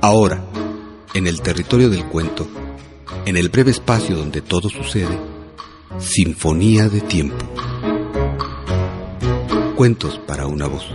Ahora, en el territorio del cuento, en el breve espacio donde todo sucede, Sinfonía de Tiempo. Cuentos para una voz.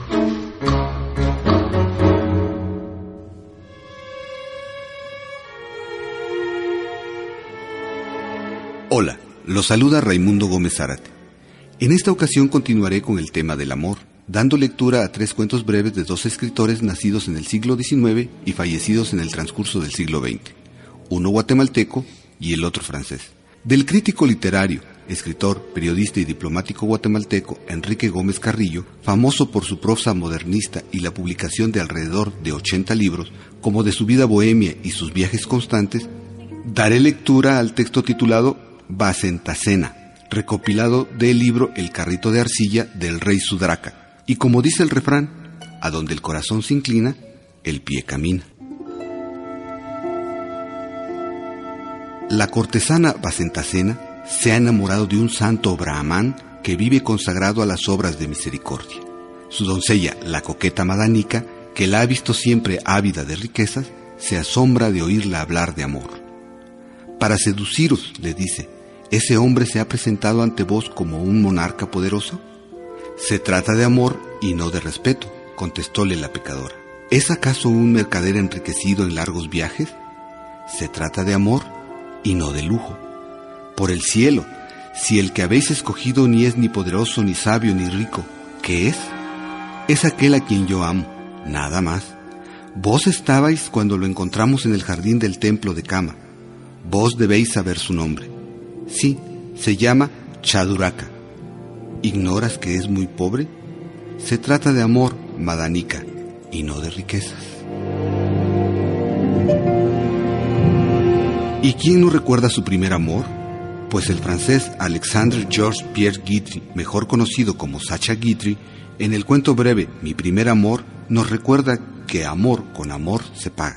Hola, los saluda Raimundo Gómez Zárate. En esta ocasión continuaré con el tema del amor, dando lectura a 3 cuentos breves de 2 escritores nacidos en el siglo XIX y fallecidos en el transcurso del siglo XX, uno guatemalteco y el otro francés. Del crítico literario, escritor, periodista y diplomático guatemalteco Enrique Gómez Carrillo, famoso por su prosa modernista y la publicación de alrededor de 80 libros, como de su vida bohemia y sus viajes constantes, daré lectura al texto titulado Vasentasena, recopilado del libro El carrito de arcilla del rey Sudraka. Y como dice el refrán, a donde el corazón se inclina, el pie camina. La cortesana Vasentasena se ha enamorado de un santo brahmán que vive consagrado a las obras de misericordia. Su doncella, la coqueta Madanika, que la ha visto siempre ávida de riquezas, se asombra de oírla hablar de amor. Para seduciros, le dice, ¿ese hombre se ha presentado ante vos como un monarca poderoso? Se trata de amor y no de respeto, contestóle la pecadora. ¿Es acaso un mercader enriquecido en largos viajes? Se trata de amor y no de lujo. Por el cielo, si el que habéis escogido ni es ni poderoso, ni sabio, ni rico, ¿qué es? Es aquel a quien yo amo, nada más. Vos estabais cuando lo encontramos en el jardín del templo de Kama. Vos debéis saber su nombre. Sí, se llama Chaduraka. ¿Ignoras que es muy pobre? Se trata de amor, Madanika, y no de riquezas. ¿Y quién no recuerda su primer amor? Pues el francés Alexandre Georges Pierre Guitry, mejor conocido como Sacha Guitry, en el cuento breve Mi primer amor, nos recuerda que amor con amor se paga.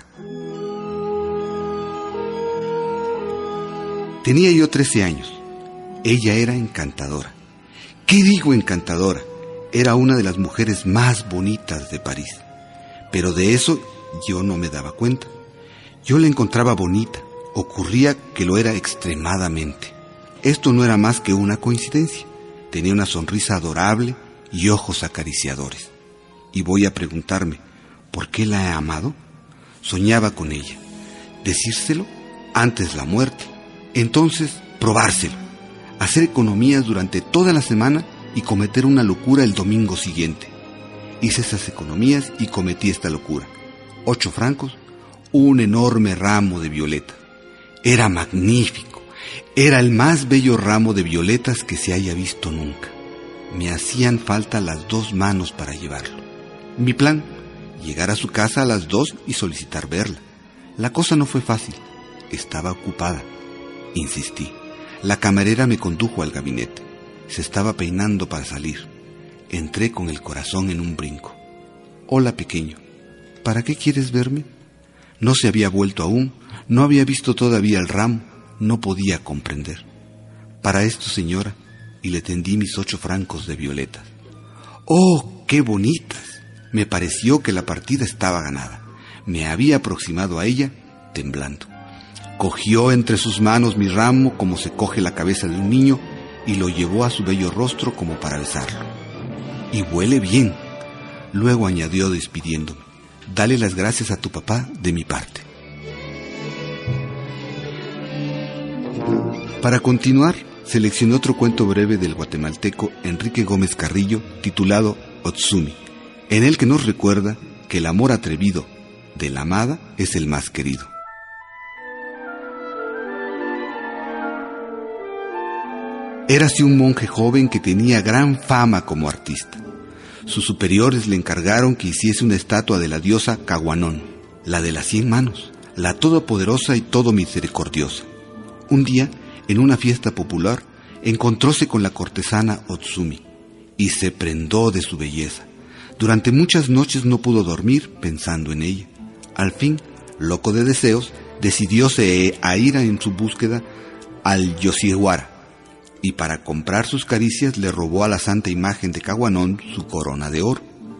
Tenía yo 13 años. Ella era encantadora. ¿Qué digo encantadora? Era una de las mujeres más bonitas de París. Pero de eso yo no me daba cuenta. Yo la encontraba bonita. Ocurría que lo era extremadamente. Esto no era más que una coincidencia. Tenía una sonrisa adorable y ojos acariciadores. Y voy a preguntarme, ¿por qué la he amado? Soñaba con ella. Decírselo antes la muerte. Entonces, probárselo. Hacer economías durante toda la semana y cometer una locura el domingo siguiente. Hice esas economías y cometí esta locura. 8 francos, un enorme ramo de violetas. Era magnífico. Era el más bello ramo de violetas que se haya visto nunca. Me hacían falta las 2 manos para llevarlo. Mi plan, llegar a su casa a las 2 y solicitar verla. La cosa no fue fácil. Estaba ocupada. Insistí. La camarera me condujo al gabinete. Se estaba peinando para salir. Entré con el corazón en un brinco. Hola, pequeño. ¿Para qué quieres verme? No se había vuelto aún. No había visto todavía el ramo. No podía comprender. Para esto, señora, y le tendí mis 8 francos de violetas. ¡Oh, qué bonitas! Me pareció que la partida estaba ganada. Me había aproximado a ella, temblando. Cogió entre sus manos mi ramo como se coge la cabeza de un niño y lo llevó a su bello rostro como para besarlo. Y huele bien. Luego añadió despidiéndome, dale las gracias a tu papá de mi parte. Para continuar, seleccioné otro cuento breve del guatemalteco Enrique Gómez Carrillo titulado Otsumi, en el que nos recuerda que el amor atrevido de la amada es el más querido. Érase un monje joven que tenía gran fama como artista. Sus superiores le encargaron que hiciese una estatua de la diosa Caguanón, la de las 100 manos, la todopoderosa y todo misericordiosa. Un día, en una fiesta popular, encontróse con la cortesana Otsumi y se prendó de su belleza. Durante muchas noches no pudo dormir pensando en ella. Al fin, loco de deseos, decidióse a ir en su búsqueda al Yoshiwara, y para comprar sus caricias le robó a la santa imagen de Caguanón su corona de oro.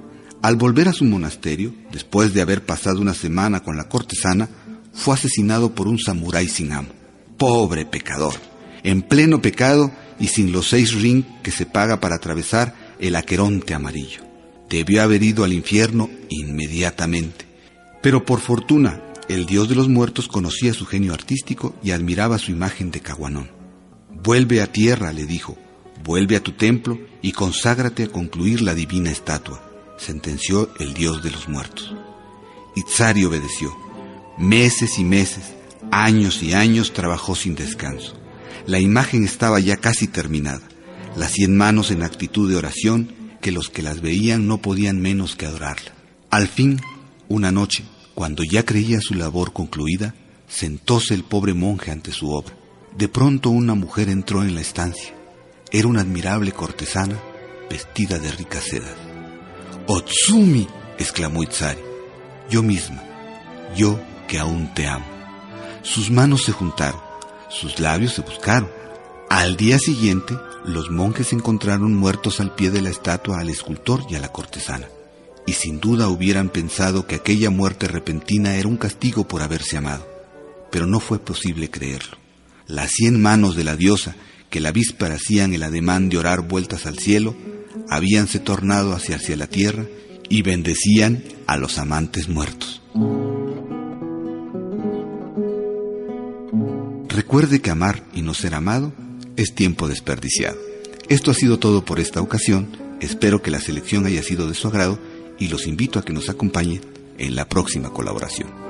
Al volver a su monasterio, después de haber pasado una semana con la cortesana, fue asesinado por un samurái sin amo. ¡Pobre pecador! En pleno pecado y sin los 6 rin que se paga para atravesar el Aqueronte amarillo. Debió haber ido al infierno inmediatamente. Pero por fortuna, el dios de los muertos conocía su genio artístico y admiraba su imagen de Caguanón. «Vuelve a tierra», le dijo, «vuelve a tu templo y conságrate a concluir la divina estatua», sentenció el dios de los muertos. Itzari obedeció. Meses y meses, años y años trabajó sin descanso. La imagen estaba ya casi terminada, las 100 manos en actitud de oración que los que las veían no podían menos que adorarla. Al fin, una noche, cuando ya creía su labor concluida, sentóse el pobre monje ante su obra. De pronto una mujer entró en la estancia. Era una admirable cortesana, vestida de ricas sedas. «¡Otsumi!», exclamó Itzari. «Yo misma, yo que aún te amo». Sus manos se juntaron, sus labios se buscaron. Al día siguiente, los monjes encontraron muertos al pie de la estatua al escultor y a la cortesana, y sin duda hubieran pensado que aquella muerte repentina era un castigo por haberse amado. Pero no fue posible creerlo. Las 100 manos de la diosa, que la víspera hacían el ademán de orar vueltas al cielo, habíanse tornado hacia la tierra y bendecían a los amantes muertos. Recuerde que amar y no ser amado es tiempo desperdiciado. Esto ha sido todo por esta ocasión. Espero que la selección haya sido de su agrado y los invito a que nos acompañen en la próxima colaboración.